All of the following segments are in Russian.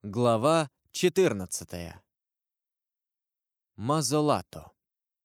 Глава 14. Мазолато.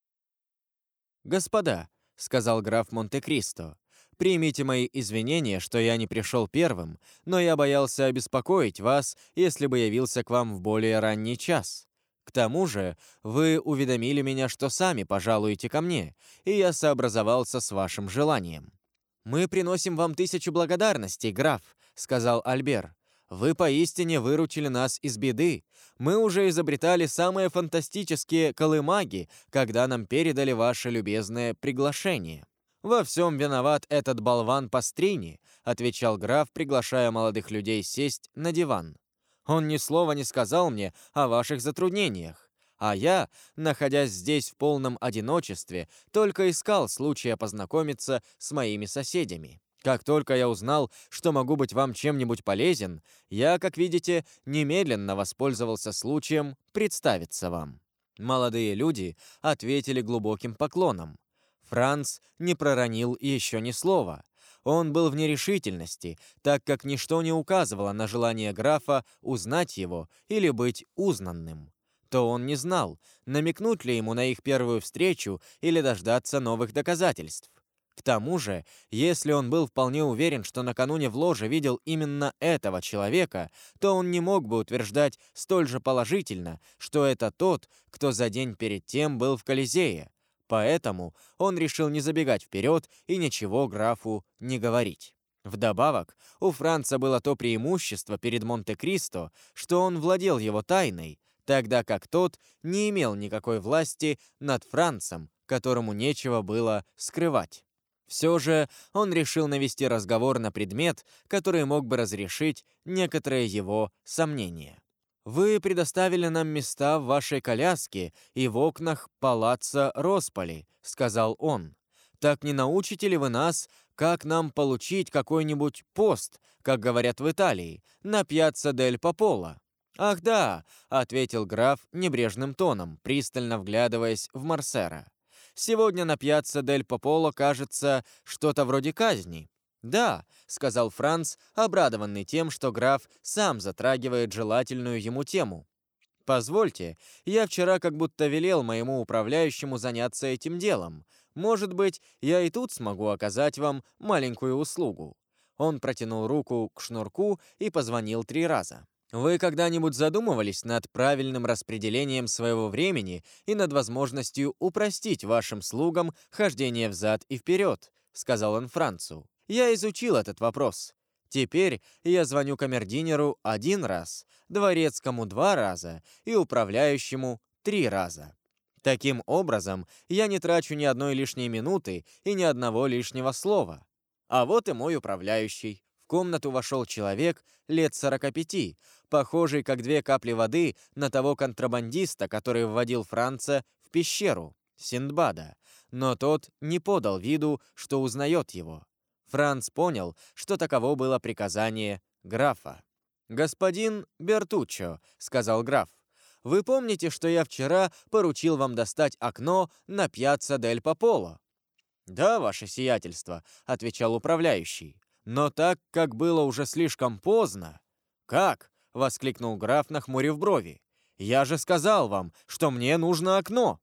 «Господа», — сказал граф Монте-Кристо, — «примите мои извинения, что я не пришел первым, но я боялся обеспокоить вас, если бы явился к вам в более ранний час. К тому же вы уведомили меня, что сами пожалуете ко мне, и я сообразовался с вашим желанием». «Мы приносим вам 1000 благодарностей, граф», — сказал Альбер. «Вы поистине выручили нас из беды. Мы уже изобретали самые фантастические колымаги, когда нам передали ваше любезное приглашение». «Во всем виноват этот болван Пастрини», — отвечал граф, приглашая молодых людей сесть на диван. «Он ни слова не сказал мне о ваших затруднениях. А я, находясь здесь в полном одиночестве, только искал случая познакомиться с моими соседями. Как только я узнал, что могу быть вам чем-нибудь полезен, я, как видите, немедленно воспользовался случаем представиться вам». Молодые люди ответили глубоким поклоном. Франц не проронил еще ни слова. Он был в нерешительности, так как ничто не указывало на желание графа узнать его или быть узнанным. То он не знал, намекнуть ли ему на их первую встречу или дождаться новых доказательств. К тому же, если он был вполне уверен, что накануне в ложе видел именно этого человека, то он не мог бы утверждать столь же положительно, что это тот, кто за день перед тем был в Колизее. Поэтому он решил не забегать вперед и ничего графу не говорить. Вдобавок, у Франца было то преимущество перед Монте-Кристо, что он владел его тайной, тогда как тот не имел никакой власти над Францем, которому нечего было скрывать. Все же он решил навести разговор на предмет, который мог бы разрешить некоторые его сомнения. «Вы предоставили нам места в вашей коляске и в окнах палаца Росполи», — сказал он. «Так не научите ли вы нас, как нам получить какой-нибудь пост, как говорят в Италии, на пьяцца дель Пополо?» «Ах да», — ответил граф небрежным тоном, пристально вглядываясь в Морсера. «Сегодня на пьяцца дель Пополо, кажется, что-то вроде казни». «Да», — сказал Франц, обрадованный тем, что граф сам затрагивает желательную ему тему. «Позвольте, я вчера как будто велел моему управляющему заняться этим делом. Может быть, я и тут смогу оказать вам маленькую услугу». Он протянул руку к шнурку и позвонил 3 раза. «Вы когда-нибудь задумывались над правильным распределением своего времени и над возможностью упростить вашим слугам хождение взад и вперед?» — сказал он Францу. «Я изучил этот вопрос. Теперь я звоню камердинеру 1 раз, дворецкому 2 раза и управляющему 3 раза. Таким образом, я не трачу ни одной лишней минуты и ни одного лишнего слова. А вот и мой управляющий». В комнату вошел человек лет 45, похожий как 2 капли воды на того контрабандиста, который вводил Франца в пещеру, Синдбада, но тот не подал виду, что узнает его. Франц понял, что таково было приказание графа. «Господин Бертуччо», — сказал граф, — «вы помните, что я вчера поручил вам достать окно на пьяцца дель Пополо?» «Да, ваше сиятельство», — отвечал управляющий. «Но так как было уже слишком поздно...» «Как?» — воскликнул граф, нахмурив брови. «Я же сказал вам, что мне нужно окно!»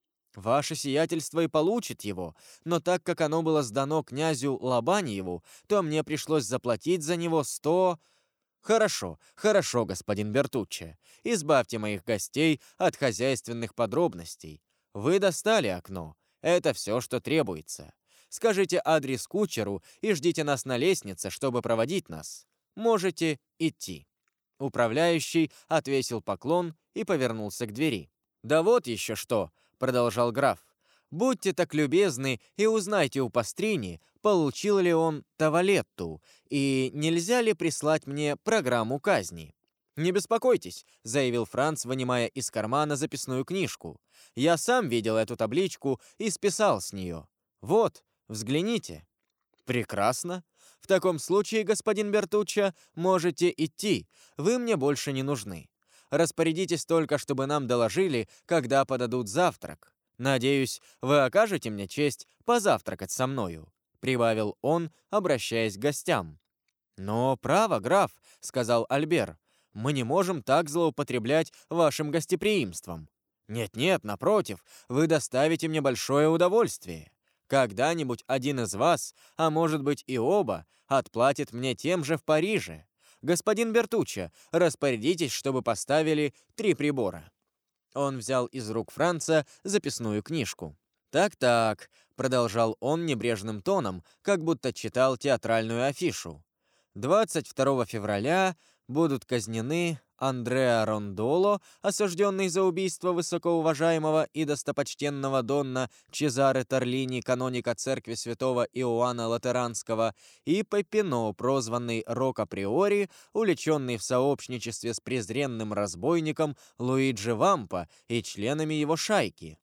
«Ваше сиятельство и получит его, но так как оно было сдано князю Лобаньеву, то мне пришлось заплатить за него 100...» «Хорошо, хорошо, господин Бертуччо. Избавьте моих гостей от хозяйственных подробностей. Вы достали окно. Это все, что требуется. Скажите адрес кучеру и ждите нас на лестнице, чтобы проводить нас. Можете идти». Управляющий отвесил поклон и повернулся к двери. «Да вот еще что», — продолжал граф. «Будьте так любезны и узнайте у Пастрини, получил ли он тавалетту, и нельзя ли прислать мне программу казни». «Не беспокойтесь», — заявил Франц, вынимая из кармана записную книжку. «Я сам видел эту табличку и списал с нее. Вот, взгляните». «Прекрасно. В таком случае, господин Бертуччо, можете идти. Вы мне больше не нужны. Распорядитесь только, чтобы нам доложили, когда подадут завтрак. Надеюсь, вы окажете мне честь позавтракать со мною», — прибавил он, обращаясь к гостям. «Но право, граф», — сказал Альбер, Мы не можем так злоупотреблять вашим гостеприимством. Нет-нет, напротив, вы доставите мне большое удовольствие. Когда-нибудь один из вас, а может быть и оба, отплатит мне тем же в Париже. Господин Бертуччо, распорядитесь, чтобы поставили 3 прибора». Он взял из рук Франца записную книжку. «Так-так», — продолжал он небрежным тоном, как будто читал театральную афишу. «22 февраля будут казнены Андреа Рондоло, осужденный за убийство высокоуважаемого и достопочтенного Донна Чезаре Торлини, каноника церкви святого Иоанна Латеранского, и Пеппино, прозванный Рока Приори, увлеченный в сообщничестве с презренным разбойником Луиджи Вампа и членами его шайки.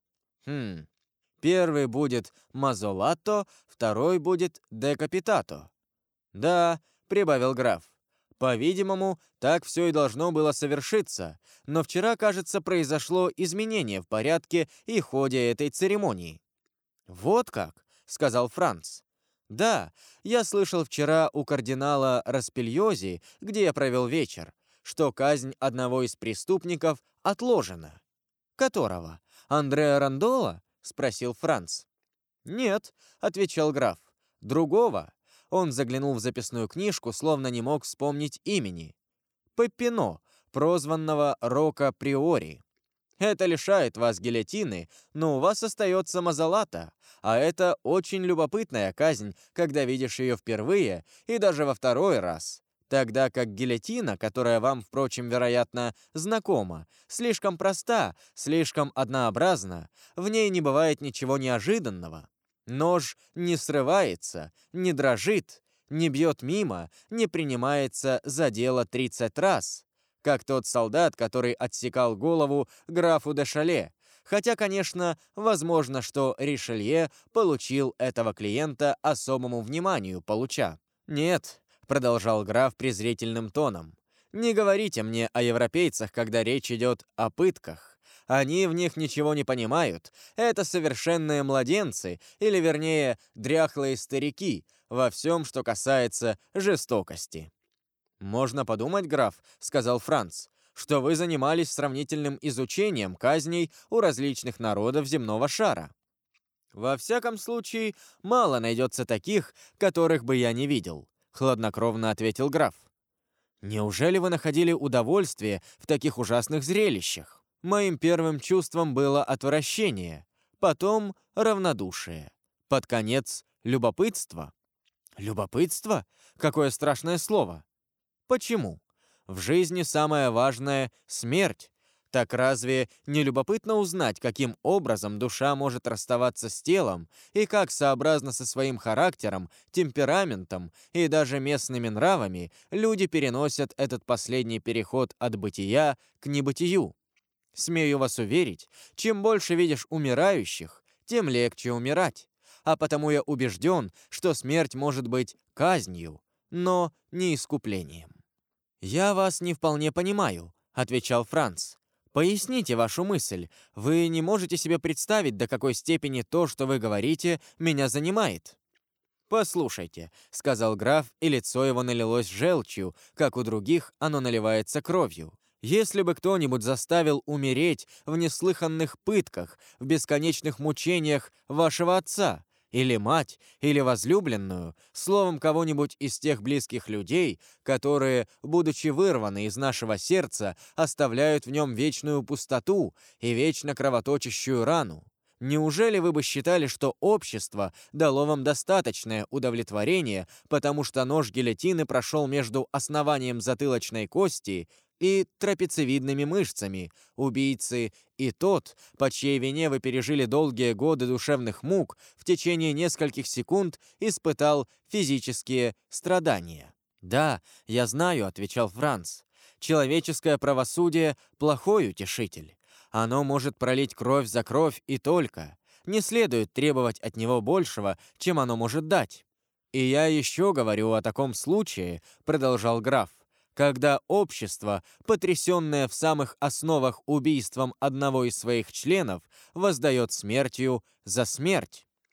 Первый будет Мазолато, второй будет Декапитато. «Да», — прибавил граф, — «по-видимому, так все и должно было совершиться, но вчера, кажется, произошло изменение в порядке и ходе этой церемонии». «Вот как», — сказал Франц. «Да, я слышал вчера у кардинала Распильози, где я провел вечер, что казнь одного из преступников отложена». «Которого? Андреа Рондоло?» — спросил Франц. «Нет», — отвечал граф, — «другого». Он заглянул в записную книжку, словно не мог вспомнить имени. «Пеппино, прозванного Рока Приори. Это лишает вас гильотины, но у вас остается Мазолата, а это очень любопытная казнь, когда видишь ее впервые и даже во второй раз. Тогда как гильотина, которая вам, впрочем, вероятно, знакома, слишком проста, слишком однообразна, в ней не бывает ничего неожиданного. Нож не срывается, не дрожит, не бьет мимо, не принимается за дело 30 раз, как тот солдат, который отсекал голову графу де Шале, хотя, конечно, возможно, что Ришелье получил этого клиента особому вниманию получа. «Нет», — продолжал граф презрительным тоном, «не говорите мне о европейцах, когда речь идет о пытках. Они в них ничего не понимают. Это совершенные младенцы, или, вернее, дряхлые старики, во всем, что касается жестокости». «Можно подумать, граф», — сказал Франц, «что вы занимались сравнительным изучением казней у различных народов земного шара». «Во всяком случае, мало найдется таких, которых бы я не видел», — хладнокровно ответил граф. «Неужели вы находили удовольствие в таких ужасных зрелищах?» Моим первым чувством было отвращение, потом равнодушие, под конец любопытство. Любопытство? Какое страшное слово! Почему? В жизни самое важное — смерть. Так разве не любопытно узнать, каким образом душа может расставаться с телом и как, сообразно со своим характером, темпераментом и даже местными нравами, люди переносят этот последний переход от бытия к небытию? Смею вас уверить, чем больше видишь умирающих, тем легче умирать. А потому я убежден, что смерть может быть казнью, но не искуплением. «Я вас не вполне понимаю», — отвечал Франц. «Поясните вашу мысль. Вы не можете себе представить, до какой степени то, что вы говорите, меня занимает». «Послушайте», — сказал граф, и лицо его налилось желчью, как у других оно наливается кровью. «Если бы кто-нибудь заставил умереть в неслыханных пытках, в бесконечных мучениях вашего отца, или мать, или возлюбленную, словом, кого-нибудь из тех близких людей, которые, будучи вырваны из нашего сердца, оставляют в нем вечную пустоту и вечно кровоточащую рану, неужели вы бы считали, что общество дало вам достаточное удовлетворение, потому что нож гильотины прошел между основанием затылочной кости и трапециевидными мышцами, убийцы, и тот, по чьей вине вы пережили долгие годы душевных мук, в течение нескольких секунд испытал физические страдания?» «Да, я знаю», — отвечал Франц. «Человеческое правосудие — плохой утешитель. Оно может пролить кровь за кровь и только. Не следует требовать от него большего, чем оно может дать. И я еще говорю о таком случае», — продолжал граф, «когда общество, потрясенное в самых основах убийством одного из своих членов, воздает смертью за смерть».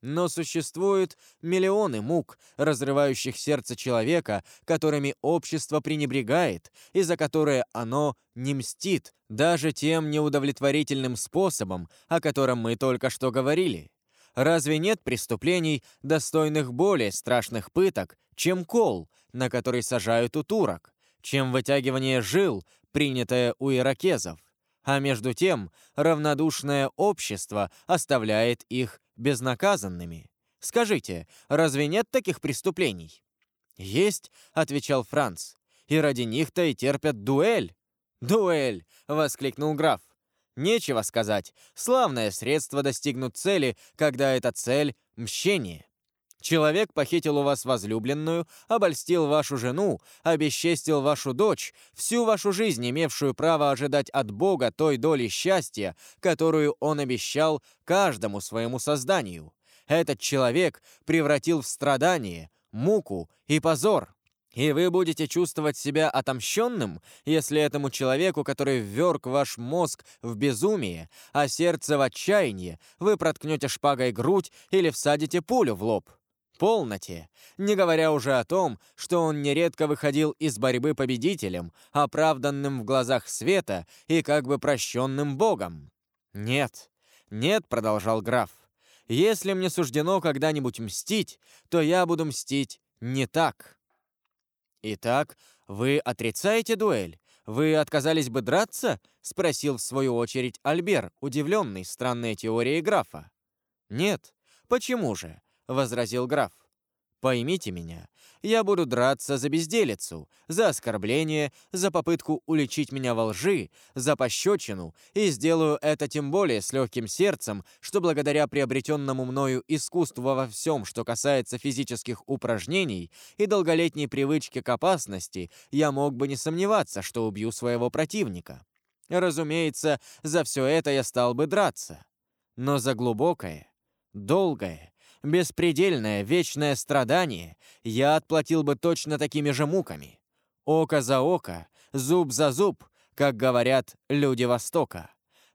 Но существуют миллионы мук, разрывающих сердце человека, которыми общество пренебрегает, и за которые оно не мстит, даже тем неудовлетворительным способом, о котором мы только что говорили. Разве нет преступлений, достойных более страшных пыток, чем кол, на который сажают у турок, чем вытягивание жил, принятое у иракезов? А между тем, равнодушное общество оставляет их безнаказанными. Скажите, разве нет таких преступлений? «Есть», — отвечал Франц, — «и ради них-то и терпят дуэль». «Дуэль!» — воскликнул граф. «Нечего сказать. Славное средство достигнуть цели, когда эта цель — мщение. Человек похитил у вас возлюбленную, обольстил вашу жену, обесчестил вашу дочь, всю вашу жизнь, имевшую право ожидать от Бога той доли счастья, которую он обещал каждому своему созданию. Этот человек превратил в страдание, муку и позор. И вы будете чувствовать себя отомщенным, если этому человеку, который вверг ваш мозг в безумие, а сердце в отчаяние, вы проткнете шпагой грудь или всадите пулю в лоб. Полноте, не говоря уже о том, что он нередко выходил из борьбы победителем, оправданным в глазах света и как бы прощенным Богом. «Нет, нет», — продолжал граф, — «если мне суждено когда-нибудь мстить, то я буду мстить не так». «Итак, вы отрицаете дуэль? Вы отказались бы драться?» — спросил в свою очередь Альбер, удивленный странной теорией графа. «Нет. Почему же?» — возразил граф. «Поймите меня, я буду драться за безделицу, за оскорбление, за попытку уличить меня во лжи, за пощечину, и сделаю это тем более с легким сердцем, что благодаря приобретенному мною искусству во всем, что касается физических упражнений и долголетней привычки к опасности, я мог бы не сомневаться, что убью своего противника. Разумеется, за все это я стал бы драться. Но за глубокое, долгое, беспредельное вечное страдание я отплатил бы точно такими же муками. Око за око, зуб за зуб, как говорят люди Востока.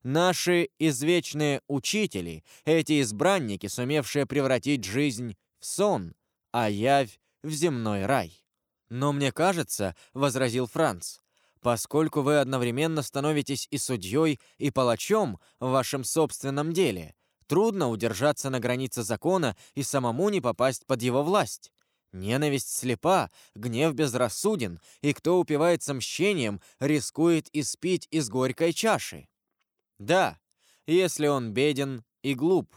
Наши извечные учители, эти избранники, сумевшие превратить жизнь в сон, а явь в земной рай. «Но мне кажется, — возразил Франц, — поскольку вы одновременно становитесь и судьей, и палачом в вашем собственном деле, трудно удержаться на границе закона и самому не попасть под его власть. Ненависть слепа, гнев безрассуден, и кто упивается мщением, рискует испить из горькой чаши. Да, если он беден и глуп.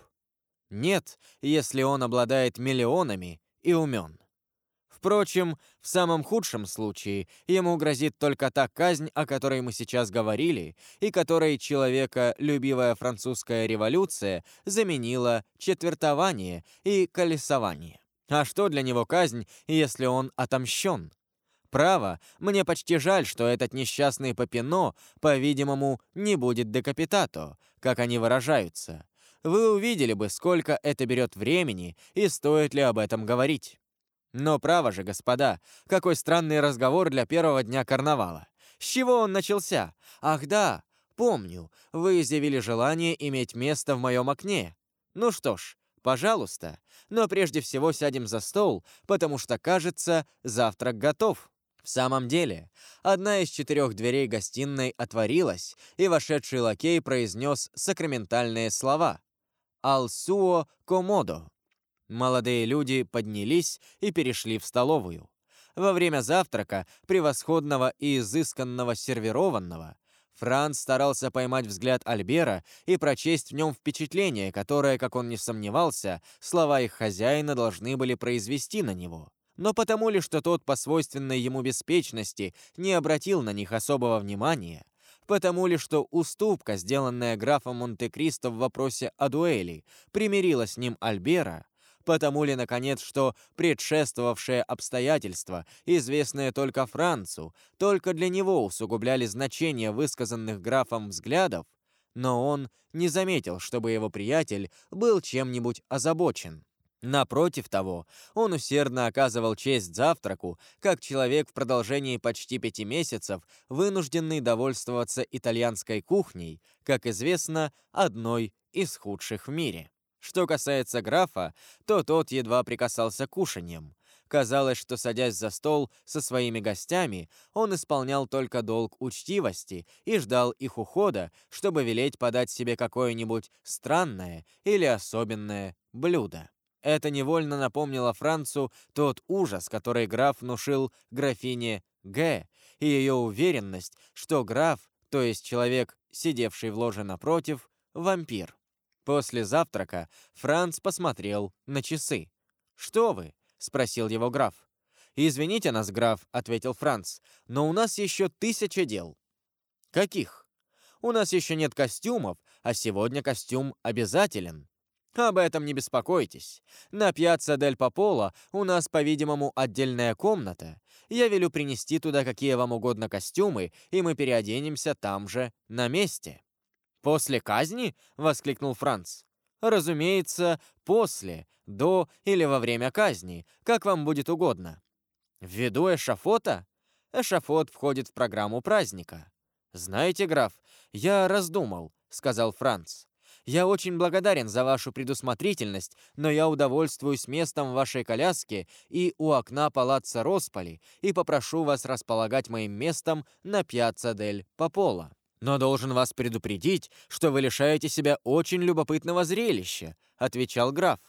Нет, если он обладает миллионами и умен. Впрочем, в самом худшем случае ему грозит только та казнь, о которой мы сейчас говорили, и которой человеколюбивая французская революция заменила четвертование и колесование. А что для него казнь, если он отомщен? Право, мне почти жаль, что этот несчастный Папино, по-видимому, не будет декапитато, как они выражаются. Вы увидели бы, сколько это берет времени и стоит ли об этом говорить. Но право же, господа, какой странный разговор для первого дня карнавала. С чего он начался? Ах да, помню, вы изъявили желание иметь место в моем окне. Ну что ж, пожалуйста, но прежде всего сядем за стол, потому что, кажется, завтрак готов. В самом деле, одна из 4 дверей гостиной отворилась, и вошедший лакей произнес сакраментальные слова «Al suo comodo». Молодые люди поднялись и перешли в столовую. Во время завтрака, превосходного и изысканного сервированного, Франц старался поймать взгляд Альбера и прочесть в нем впечатление, которое, как он не сомневался, слова их хозяина должны были произвести на него. Но потому ли, что тот по свойственной ему беспечности не обратил на них особого внимания, потому ли, что уступка, сделанная графом Монте-Кристо в вопросе о дуэли, примирила с ним Альбера, потому ли, наконец, что предшествовавшие обстоятельства, известные только Францу, только для него усугубляли значение высказанных графом взглядов, но он не заметил, чтобы его приятель был чем-нибудь озабочен. Напротив того, он усердно оказывал честь завтраку, как человек в продолжении почти 5 месяцев, вынужденный довольствоваться итальянской кухней, как известно, одной из худших в мире. Что касается графа, то тот едва прикасался к кушаньям. Казалось, что, садясь за стол со своими гостями, он исполнял только долг учтивости и ждал их ухода, чтобы велеть подать себе какое-нибудь странное или особенное блюдо. Это невольно напомнило Францу тот ужас, который граф внушил графине Г, и ее уверенность, что граф, то есть человек, сидевший в ложе напротив, вампир. После завтрака Франц посмотрел на часы. «Что вы?» — спросил его граф. «Извините нас, граф», — ответил Франц, «но у нас еще 1000 дел». «Каких?» «У нас еще нет костюмов, а сегодня костюм обязателен». «Об этом не беспокойтесь. На Пьяцца дель Пополо у нас, по-видимому, отдельная комната. Я велю принести туда какие вам угодно костюмы, и мы переоденемся там же, на месте». «После казни?» — воскликнул Франц. «Разумеется, после, до или во время казни, как вам будет угодно». «Ввиду эшафота?» «Эшафот входит в программу праздника». «Знаете, граф, я раздумал», — сказал Франц. «Я очень благодарен за вашу предусмотрительность, но я удовольствуюсь местом в вашей коляске и у окна палаццо Росполи и попрошу вас располагать моим местом на Пьяцца дель Пополо. «Но должен вас предупредить, что вы лишаете себя очень любопытного зрелища», — отвечал граф.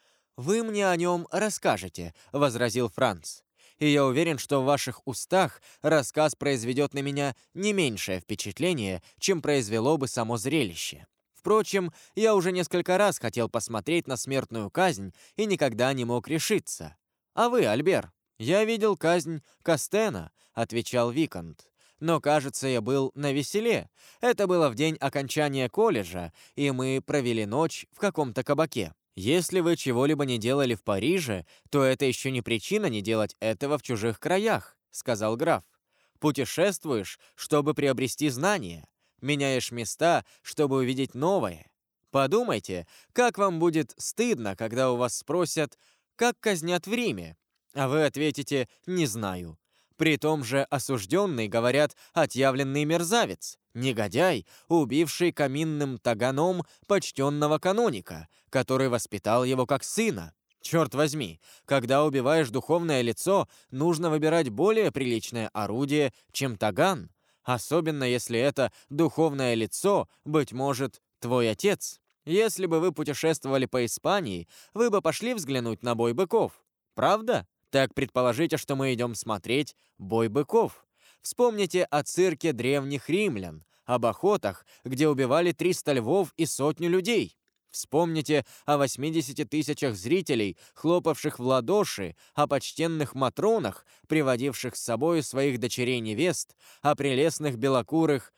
«Вы мне о нем расскажете», — возразил Франц. «И я уверен, что в ваших устах рассказ произведет на меня не меньшее впечатление, чем произвело бы само зрелище. Впрочем, я уже несколько раз хотел посмотреть на смертную казнь и никогда не мог решиться. А вы, Альбер?» «Я видел казнь Кастена», — отвечал виконт. «Но, кажется, я был навеселе. Это было в день окончания колледжа, и мы провели ночь в каком-то кабаке. Если вы чего-либо не делали в Париже, то это еще не причина не делать этого в чужих краях», — сказал граф. «Путешествуешь, чтобы приобрести знания. Меняешь места, чтобы увидеть новое. Подумайте, как вам будет стыдно, когда у вас спросят, как казнят в Риме, а вы ответите «не знаю». При том же осужденный, говорят, отъявленный мерзавец, негодяй, убивший каминным таганом почтенного каноника, который воспитал его как сына. Черт возьми, когда убиваешь духовное лицо, нужно выбирать более приличное орудие, чем таган, особенно если это духовное лицо, быть может, твой отец. Если бы вы путешествовали по Испании, вы бы пошли взглянуть на бой быков, правда? Так предположите, что мы идем смотреть бой быков. Вспомните о цирке древних римлян, об охотах, где убивали 300 львов и 100 людей. Вспомните о 80 тысячах зрителей, хлопавших в ладоши, о почтенных матронах, приводивших с собой своих дочерей-невест, о прелестных белокурых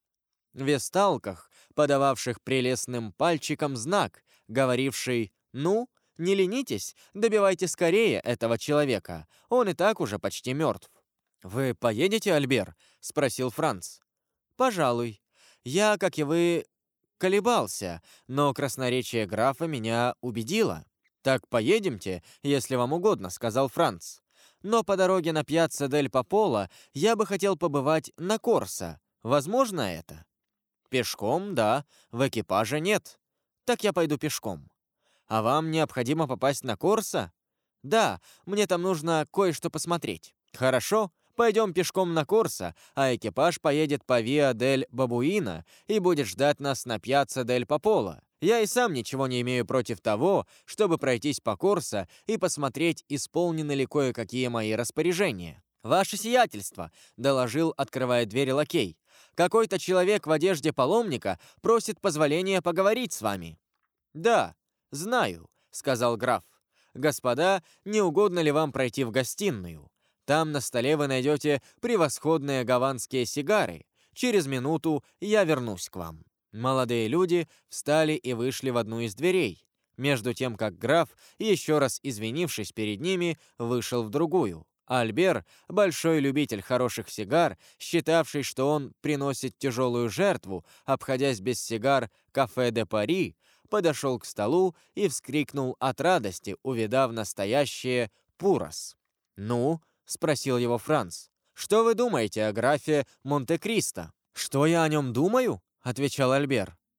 весталках, подававших прелестным пальчиком знак, говоривший «ну». Не ленитесь, добивайте скорее этого человека. Он и так уже почти мертв». «Вы поедете, Альбер?» — спросил Франц. «Пожалуй. Я, как и вы, колебался, но красноречие графа меня убедило». «Так поедемте, если вам угодно», — сказал Франц. «Но по дороге на Пьяцца дель Пополо я бы хотел побывать на Корсо. Возможно это?» «Пешком, да. В экипаже нет. Так я пойду пешком». «А вам необходимо попасть на Корсо?» «Да, мне там нужно кое-что посмотреть». «Хорошо, пойдем пешком на Корсо, а экипаж поедет по Виа дель Бабуина и будет ждать нас на Пьяцца дель Пополо. Я и сам ничего не имею против того, чтобы пройтись по Корсо и посмотреть, исполнены ли кое-какие мои распоряжения». «Ваше сиятельство», — доложил, открывая дверь лакей. «Какой-то человек в одежде паломника просит позволения поговорить с вами». «Да, знаю», — сказал граф. «Господа, не угодно ли вам пройти в гостиную? Там на столе вы найдете превосходные гаванские сигары. Через минуту я вернусь к вам». Молодые люди встали и вышли в одну из дверей, между тем как граф, еще раз извинившись перед ними, вышел в другую. Альбер, большой любитель хороших сигар, считавший, что он приносит тяжелую жертву, обходясь без сигар «Кафе де Пари», подошел к столу и вскрикнул от радости, увидав настоящее «пурос». «Ну?» — спросил его Франц. «Что вы думаете о графе Монте-Кристо?» «Что я о нем думаю?» — отвечал Альбер.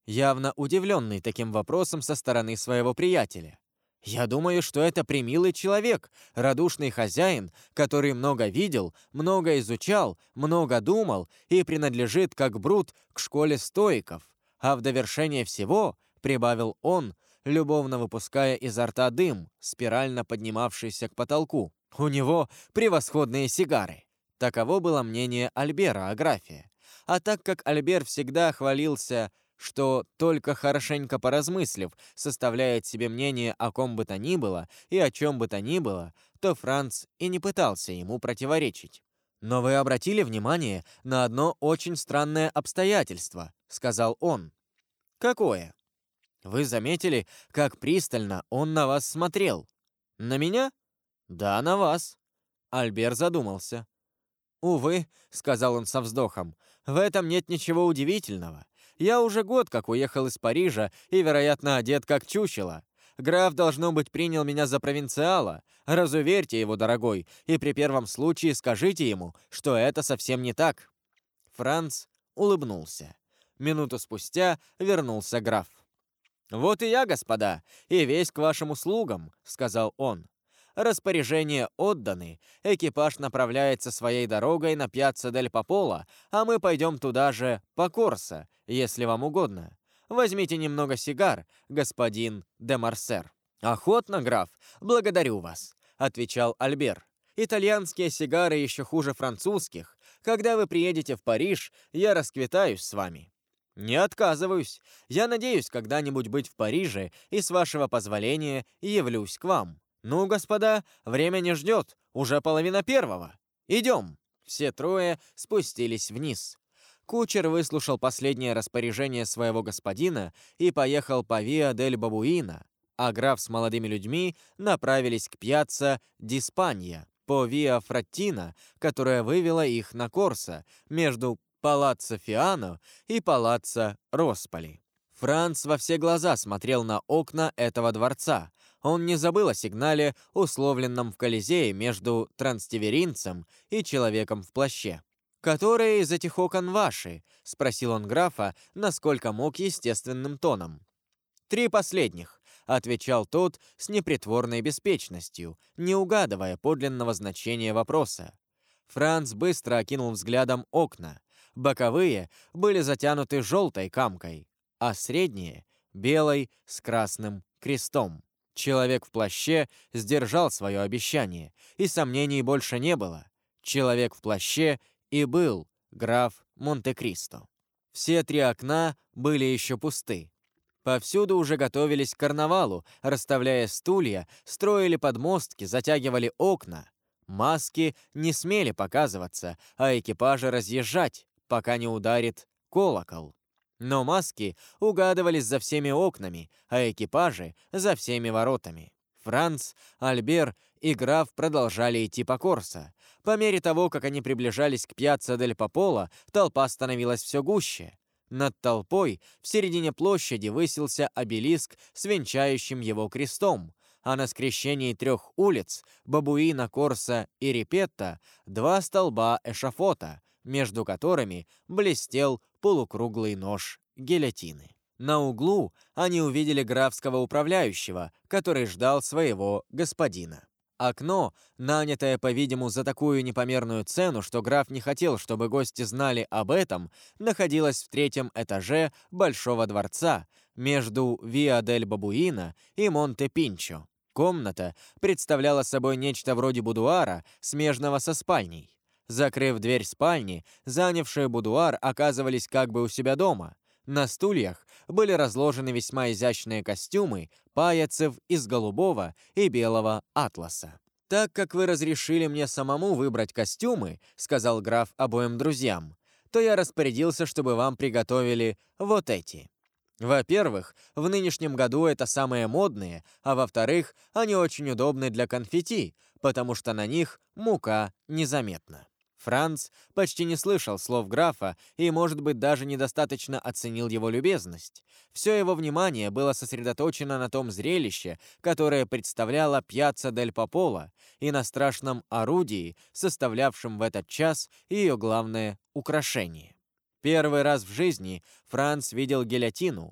явно удивленный таким вопросом со стороны своего приятеля. «Я думаю, что это премилый человек, радушный хозяин, который много видел, много изучал, много думал и принадлежит, как Брут, к школе стоиков. А в довершение всего, — прибавил он, любовно выпуская изо рта дым, спирально поднимавшийся к потолку, — у него превосходные сигары». Таково было мнение Альбера о графе. А так как Альбер всегда хвалился, что, только хорошенько поразмыслив, составляет себе мнение о ком бы то ни было и о чем бы то ни было, то Франц и не пытался ему противоречить. «Но вы обратили внимание на одно очень странное обстоятельство», — сказал он. «Какое?» «Вы заметили, как пристально он на вас смотрел?» «На меня?» «Да, на вас». Альбер задумался. «Увы», — сказал он со вздохом, — «в этом нет ничего удивительного. Я уже год как уехал из Парижа и, вероятно, одет как чучело. Граф, должно быть, принял меня за провинциала. Разуверьте его, дорогой, и при первом случае скажите ему, что это совсем не так». Франц улыбнулся. Минуту спустя вернулся граф. «Вот и я, господа, и весь к вашим услугам», — сказал он. «Распоряжения отданы, экипаж направляется своей дорогой на Пьяцца дель Пополо, а мы пойдем туда же по Корсо, если вам угодно. Возьмите немного сигар, господин де Марсер». «Охотно, граф, благодарю вас», — отвечал Альбер. «Итальянские сигары еще хуже французских. Когда вы приедете в Париж, я расквитаюсь с вами». «Не отказываюсь. Я надеюсь когда-нибудь быть в Париже и, с вашего позволения, явлюсь к вам. Ну, господа, время не ждет, уже 1:30. Идем». Все трое спустились вниз. Кучер выслушал последнее распоряжение своего господина и поехал по Виа дель Бабуина, а граф с молодыми людьми направились к Пьяцца ди Спанья по Виа Фраттино, которая вывела их на Корсо между Палаццо Фиано и Палаццо Росполи. Франц во все глаза смотрел на окна этого дворца. Он не забыл о сигнале, условленном в Колизее между транстеверинцем и человеком в плаще. «Которые из этих окон ваши?» — спросил он графа, насколько мог естественным тоном. «3 последних», — отвечал тот с непритворной беспечностью, не угадывая подлинного значения вопроса. Франц быстро окинул взглядом окна. Боковые были затянуты желтой камкой, а средние — белой с красным крестом. Человек в плаще сдержал свое обещание, и сомнений больше не было. Человек в плаще и был граф Монте-Кристо. Все 3 окна были еще пусты. Повсюду уже готовились к карнавалу, расставляя стулья, строили подмостки, затягивали окна. Маски не смели показываться, а экипажи разъезжать, пока не ударит колокол. Но маски угадывались за всеми окнами, а экипажи — за всеми воротами. Франц, Альбер и граф продолжали идти по Корсо. По мере того, как они приближались к Пьяцца дель Пополо, толпа становилась все гуще. Над толпой в середине площади высился обелиск с венчающим его крестом, а на скрещении 3 улиц — Бабуина, Корсо и Рипетто — 2 столба эшафота, между которыми блестел полукруглый нож гильотины. На углу они увидели графского управляющего, который ждал своего господина. Окно, нанятое, по-видимому, за такую непомерную цену, что граф не хотел, чтобы гости знали об этом, находилось в 3-м этаже Большого дворца между Виа дель Бабуино и Монте-Пинчо. Комната представляла собой нечто вроде будуара, смежного со спальней. Закрыв дверь спальни, занявшие будуар оказывались как бы у себя дома. На стульях были разложены весьма изящные костюмы паяцев из голубого и белого атласа. «Так как вы разрешили мне самому выбрать костюмы, — сказал граф обоим друзьям, — то я распорядился, чтобы вам приготовили вот эти. Во-первых, в нынешнем году это самые модные, а во-вторых, они очень удобны для конфетти, потому что на них мука незаметна». Франц почти не слышал слов графа и, может быть, даже недостаточно оценил его любезность. Все его внимание было сосредоточено на том зрелище, которое представляла Пьяцца дель Пополо, и на страшном орудии, составлявшем в этот час ее главное украшение. Первый раз в жизни Франц видел гильотину.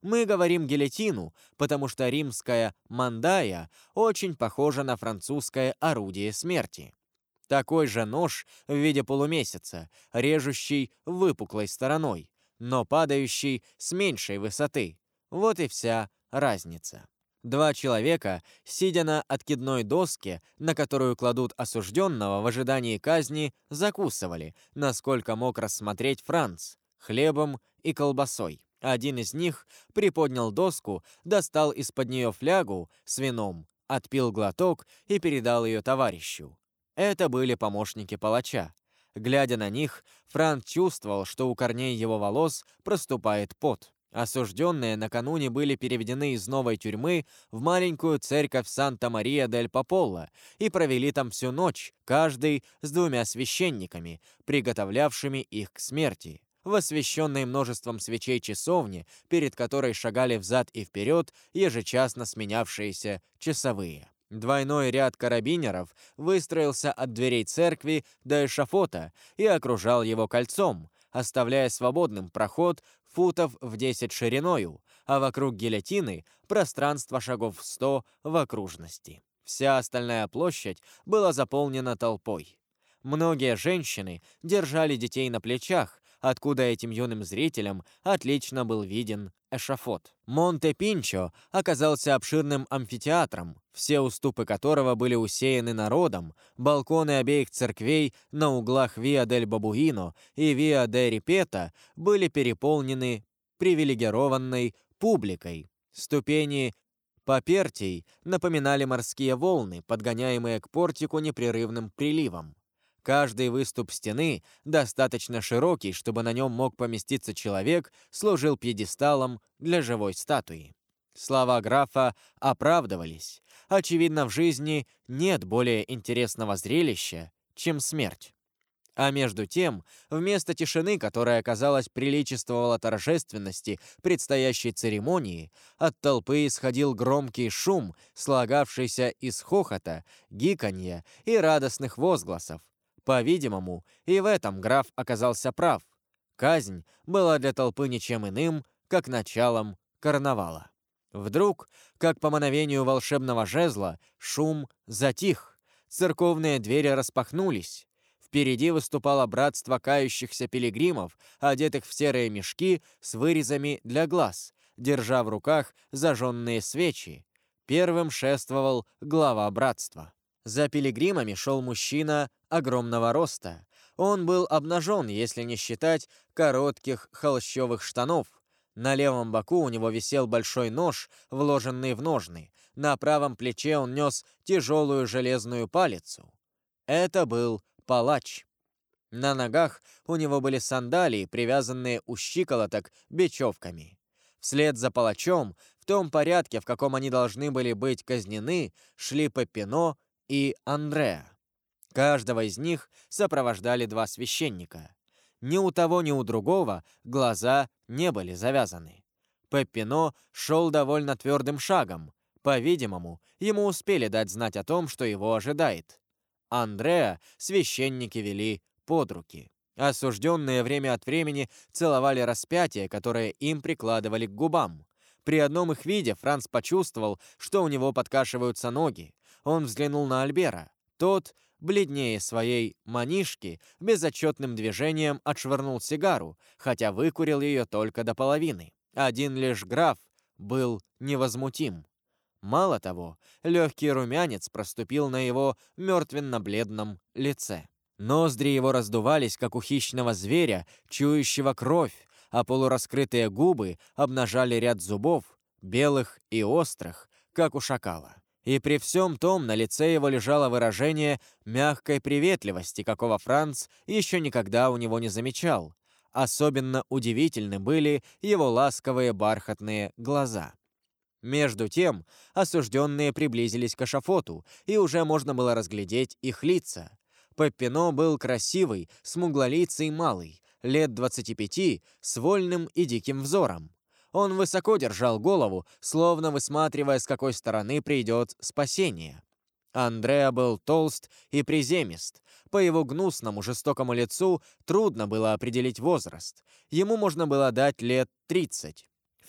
Мы говорим гильотину, потому что римская мандая очень похожа на французское орудие смерти. Такой же нож в виде полумесяца, режущий выпуклой стороной, но падающий с меньшей высоты. Вот и вся разница. Два человека, сидя на откидной доске, на которую кладут осужденного в ожидании казни, закусывали, насколько мог рассмотреть Франц, хлебом и колбасой. Один из них приподнял доску, достал из-под нее флягу с вином, отпил глоток и передал ее товарищу. Это были помощники палача. Глядя на них, Франц чувствовал, что у корней его волос проступает пот. Осужденные накануне были переведены из новой тюрьмы в маленькую церковь Санта-Мария-дель-Пополо и провели там всю ночь, каждый с двумя священниками, приготовлявшими их к смерти. В освещенной множеством свечей часовне, перед которой шагали взад и вперед ежечасно сменявшиеся часовые. Двойной ряд карабинеров выстроился от дверей церкви до эшафота и окружал его кольцом, оставляя свободным проход футов в 10 шириною, а вокруг гильотины пространство шагов в 100 в окружности. Вся остальная площадь была заполнена толпой. Многие женщины держали детей на плечах, откуда этим юным зрителям отлично был виден эшафот. Монте-Пинчо оказался обширным амфитеатром, все уступы которого были усеяны народом, балконы обеих церквей на углах Виа-дель-Бабуино и Виа-де-Рипета были переполнены привилегированной публикой. Ступени Попертий напоминали морские волны, подгоняемые к портику непрерывным приливом. Каждый выступ стены, достаточно широкий, чтобы на нем мог поместиться человек, служил пьедесталом для живой статуи. Слова графа оправдывались. Очевидно, в жизни нет более интересного зрелища, чем смерть. А между тем, вместо тишины, которая, казалось, приличествовала торжественности предстоящей церемонии, от толпы исходил громкий шум, слагавшийся из хохота, гиканья и радостных возгласов. По-видимому, и в этом граф оказался прав. Казнь была для толпы ничем иным, как началом карнавала. Вдруг, как по мановению волшебного жезла, шум затих. Церковные двери распахнулись. Впереди выступало братство кающихся пилигримов, одетых в серые мешки с вырезами для глаз, держа в руках зажженные свечи. Первым шествовал глава братства. За пилигримами шел мужчина огромного роста. Он был обнажен, если не считать коротких холщовых штанов. На левом боку у него висел большой нож, вложенный в ножны. На правом плече он нес тяжелую железную палицу. Это был палач. На ногах у него были сандалии, привязанные у щиколоток бечевками. Вслед за палачом, в том порядке, в каком они должны были быть казнены, шли Пеппино и Андреа. Каждого из них сопровождали два священника. Ни у того, ни у другого глаза не были завязаны. Пеппино шел довольно твердым шагом. По-видимому, ему успели дать знать о том, что его ожидает. Андреа священники вели под руки. Осужденные время от времени целовали распятие, которое им прикладывали к губам. При одном их виде Франц почувствовал, что у него подкашиваются ноги. Он взглянул на Альбера. Тот, бледнее своей манишки, безотчетным движением отшвырнул сигару, хотя выкурил ее только до половины. Один лишь граф был невозмутим. Мало того, легкий румянец проступил на его мертвенно-бледном лице. Ноздри его раздувались, как у хищного зверя, чующего кровь, а полураскрытые губы обнажали ряд зубов, белых и острых, как у шакала. И при всем том на лице его лежало выражение мягкой приветливости, какого Франц еще никогда у него не замечал. Особенно удивительны были его ласковые бархатные глаза. Между тем, осужденные приблизились к эшафоту, и уже можно было разглядеть их лица. Пеппино был красивый, смуглолицый малый, лет 25, с вольным и диким взором. Он высоко держал голову, словно высматривая, с какой стороны придет спасение. Андреа был толст и приземист. По его гнусному, жестокому лицу трудно было определить возраст. Ему можно было дать лет 30. В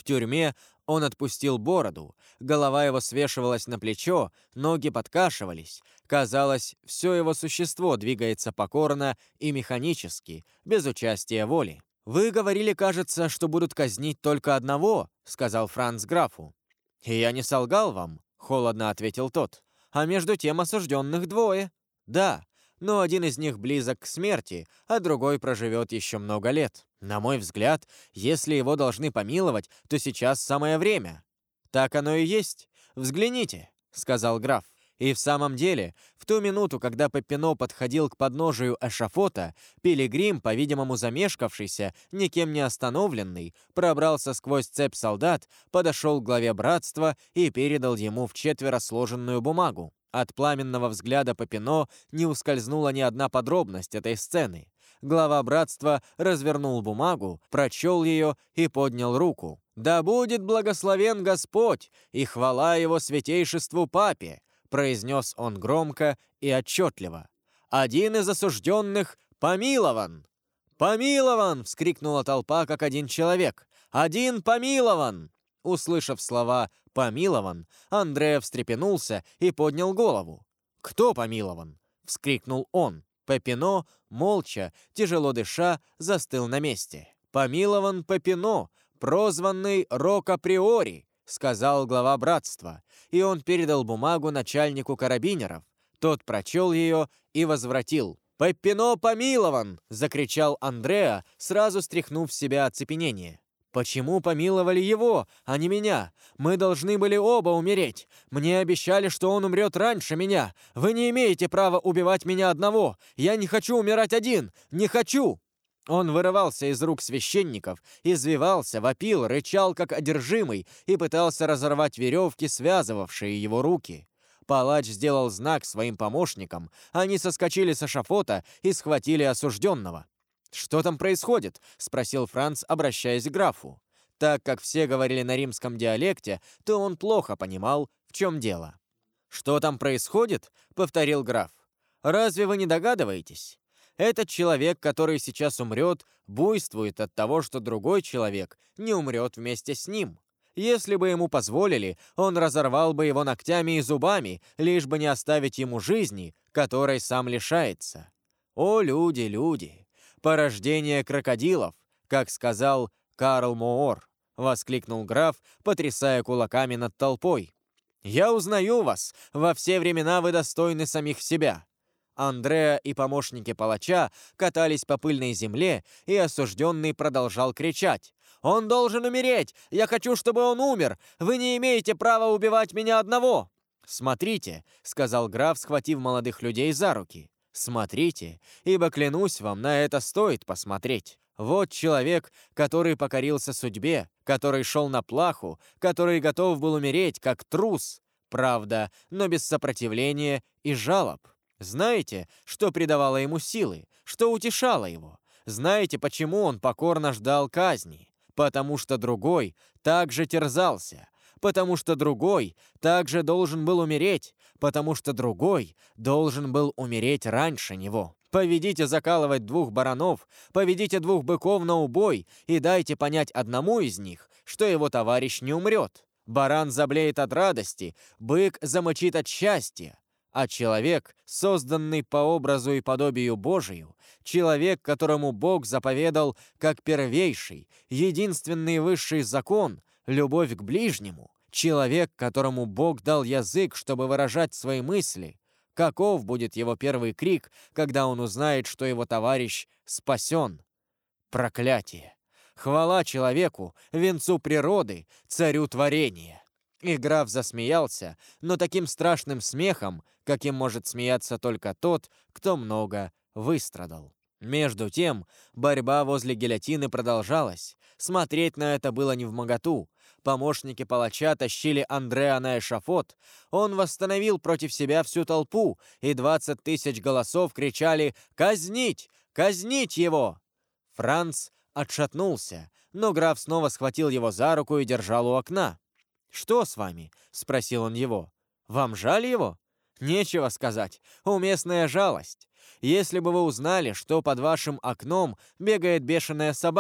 В тюрьме он отпустил бороду, голова его свешивалась на плечо, ноги подкашивались. Казалось, все его существо двигается покорно и механически, без участия воли. «Вы говорили, кажется, что будут казнить только одного», — сказал Франц графу. «И я не солгал вам», — холодно ответил тот. «А между тем осужденных двое». «Да, но один из них близок к смерти, а другой проживет еще много лет. На мой взгляд, если его должны помиловать, то сейчас самое время». «Так оно и есть. Взгляните», — сказал граф. И в самом деле, в ту минуту, когда Пеппино подходил к подножию эшафота, Пилигрим, по-видимому замешкавшийся, никем не остановленный, пробрался сквозь цепь солдат, подошел к главе братства и передал ему вчетверо сложенную бумагу. От пламенного взгляда Пеппино не ускользнула ни одна подробность этой сцены. Глава братства развернул бумагу, прочел ее и поднял руку. «Да будет благословен Господь и хвала его святейшеству Папе!» произнес он громко и отчетливо. «Один из осужденных помилован!» «Помилован!» — вскрикнула толпа, как один человек. «Один помилован!» Услышав слова «помилован», Андреа встрепенулся и поднял голову. «Кто помилован?» — вскрикнул он. Пеппино, молча, тяжело дыша, застыл на месте. «Помилован Пеппино, прозванный Рокко-Приори», — сказал глава братства, и он передал бумагу начальнику карабинеров. Тот прочел ее и возвратил. «Пеппино помилован!» — закричал Андреа, сразу стряхнув с себя оцепенение. «Почему помиловали его, а не меня? Мы должны были оба умереть. Мне обещали, что он умрет раньше меня. Вы не имеете права убивать меня одного. Я не хочу умирать один. Не хочу!» Он вырывался из рук священников, извивался, вопил, рычал, как одержимый, и пытался разорвать веревки, связывавшие его руки. Палач сделал знак своим помощникам. Они соскочили с эшафота и схватили осужденного. «Что там происходит?» — спросил Франц, обращаясь к графу. Так как все говорили на римском диалекте, то он плохо понимал, в чем дело. «Что там происходит?» — повторил граф. «Разве вы не догадываетесь? Этот человек, который сейчас умрет, буйствует от того, что другой человек не умрет вместе с ним. Если бы ему позволили, он разорвал бы его ногтями и зубами, лишь бы не оставить ему жизни, которой сам лишается. О, люди, люди! Порождение крокодилов, как сказал Карл Моор», — воскликнул граф, потрясая кулаками над толпой. «Я узнаю вас! Во все времена вы достойны самих себя!» Андреа и помощники палача катались по пыльной земле, и осужденный продолжал кричать. «Он должен умереть! Я хочу, чтобы он умер! Вы не имеете права убивать меня одного!» «Смотрите», — сказал граф, схватив молодых людей за руки. «Смотрите, ибо, клянусь вам, на это стоит посмотреть. Вот человек, который покорился судьбе, который шел на плаху, который готов был умереть, как трус, правда, но без сопротивления и жалоб. Знаете, что придавало ему силы, что утешало его? Знаете, почему он покорно ждал казни? Потому что другой также терзался, потому что другой также должен был умереть, потому что другой должен был умереть раньше него. Поведите закалывать 2 баранов, поведите 2 быков на убой и дайте понять одному из них, что его товарищ не умрет. Баран заблеет от радости, бык замычит от счастья. А человек, созданный по образу и подобию Божию, человек, которому Бог заповедал как первейший, единственный высший закон, любовь к ближнему, человек, которому Бог дал язык, чтобы выражать свои мысли, каков будет его первый крик, когда он узнает, что его товарищ спасен? Проклятие! Хвала человеку, венцу природы, царю творения! И граф засмеялся, но таким страшным смехом, каким может смеяться только тот, кто много выстрадал. Между тем, борьба возле гильотины продолжалась. Смотреть на это было невмоготу. Помощники палача тащили Андреа на эшафот. Он восстановил против себя всю толпу, и 20 000 голосов кричали «Казнить! Казнить его!». Франц отшатнулся, но граф снова схватил его за руку и держал у окна. «Что с вами?» — спросил он его. «Вам жаль его?» «Нечего сказать. Уместная жалость. Если бы вы узнали, что под вашим окном бегает бешеная собака,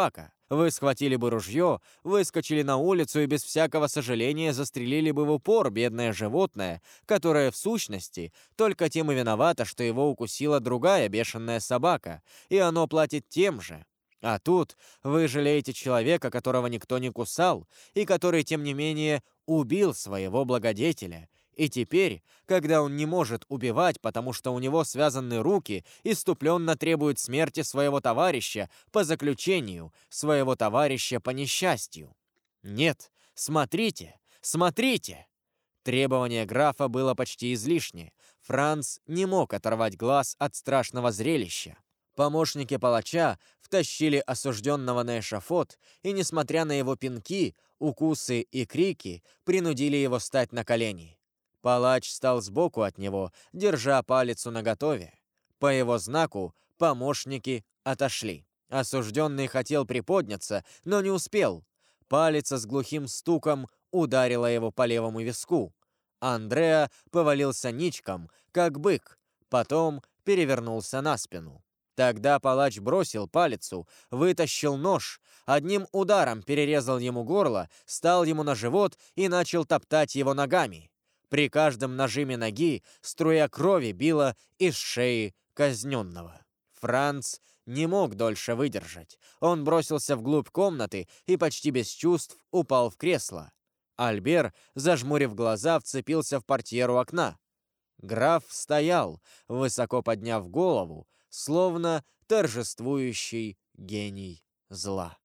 Вы схватили бы ружье, выскочили на улицу и без всякого сожаления застрелили бы в упор бедное животное, которое в сущности только тем и виновато, что его укусила другая бешеная собака, и оно платит тем же. А тут вы жалеете человека, которого никто не кусал, и который, тем не менее, убил своего благодетеля. И теперь, когда он не может убивать, потому что у него связаны руки, иступленно требует смерти своего товарища по заключению, своего товарища по несчастью. Нет, смотрите, смотрите! Требование графа было почти излишне. Франц не мог оторвать глаз от страшного зрелища. Помощники палача втащили осужденного на эшафот, и, несмотря на его пинки, укусы и крики, принудили его встать на колени. Палач стал сбоку от него, держа палицу наготове. По его знаку помощники отошли. Осужденный хотел приподняться, но не успел. Палица с глухим стуком ударила его по левому виску. Андреа повалился ничком, как бык, потом перевернулся на спину. Тогда палач бросил палицу, вытащил нож, одним ударом перерезал ему горло, стал ему на живот и начал топтать его ногами. При каждом нажиме ноги струя крови била из шеи казненного. Франц не мог дольше выдержать. Он бросился вглубь комнаты и почти без чувств упал в кресло. Альбер, зажмурив глаза, вцепился в портьеру окна. Граф стоял, высоко подняв голову, словно торжествующий гений зла.